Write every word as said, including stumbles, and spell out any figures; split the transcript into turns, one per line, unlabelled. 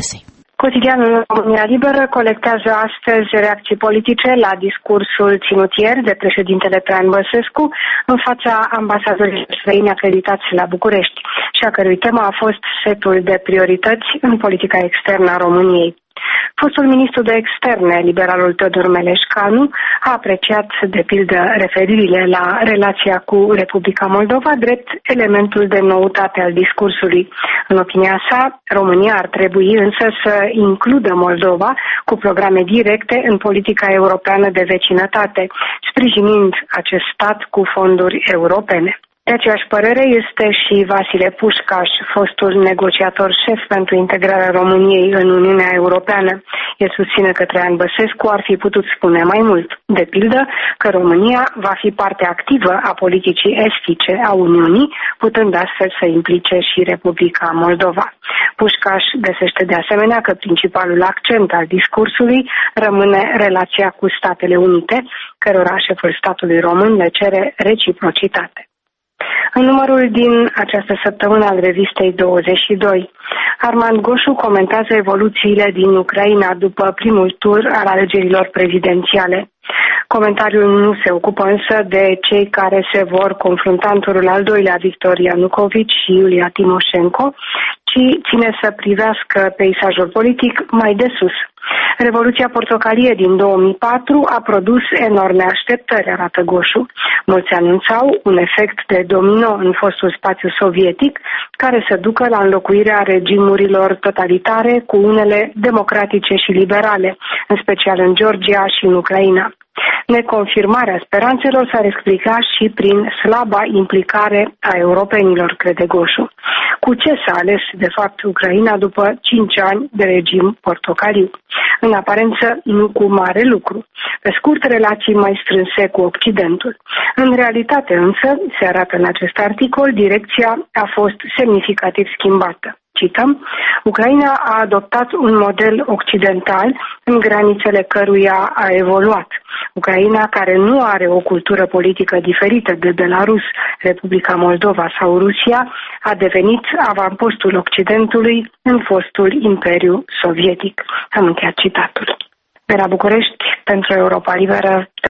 presei.
Quotidianul România Liberă colectează astăzi reacții politice la discursul ținut ieri de președintele Traian Băsescu în fața ambasadorilor străini acreditați la București și a cărui temă a fost setul de priorități în politica externă a României. Fostul ministru de externe, liberalul Teodor Meleșcanu, a apreciat, de pildă, referirile la relația cu Republica Moldova drept elementul de noutate al discursului. În opinia sa, România ar trebui însă să includă Moldova cu programe directe în politica europeană de vecinătate, sprijinind acest stat cu fonduri europene. De aceeași părere este și Vasile Pușcaș, fostul negociator șef pentru integrarea României în Uniunea Europeană. El susține că Traian Băsescu ar fi putut spune mai mult, de pildă că România va fi parte activă a politicii estice a Uniunii, putând astfel să implice și Republica Moldova. Pușcaș găsește de asemenea că principalul accent al discursului rămâne relația cu Statele Unite, cărora șeful statului român le cere reciprocitate. În numărul din această săptămână al revistei douăzeci și doi, Armand Goșu comentează evoluțiile din Ucraina după primul tur al alegerilor prezidențiale. Comentariul nu se ocupă însă de cei care se vor confrunta în turul al doilea, Victor Ianukovici și Iulia Timoșenko, ci ține să privească peisajul politic mai de sus. Revoluția portocalie din două mii patru a produs enorme așteptări, arată Goșu. Mulți anunțau un efect de domino în fostul spațiu sovietic, care să ducă la înlocuirea regimurilor totalitare cu unele democratice și liberale, în special în Georgia și în Ucraina. Neconfirmarea speranțelor s-ar explica și prin slaba implicare a europenilor, crede Goșu. Cu ce s-a ales, de fapt, Ucraina după cinci ani de regim portocaliu? În aparență, nu cu mare lucru. Pe scurt, relații mai strânse cu Occidentul. În realitate, însă, se arată în acest articol, direcția a fost semnificativ schimbată. Cităm, Ucraina a adoptat un model occidental în granițele căruia a evoluat. Ucraina, care nu are o cultură politică diferită de Belarus, Republica Moldova sau Rusia, a devenit avampostul Occidentului în fostul Imperiu Sovietic. Am încheiat citatul. De la București, pentru Europa Liberă.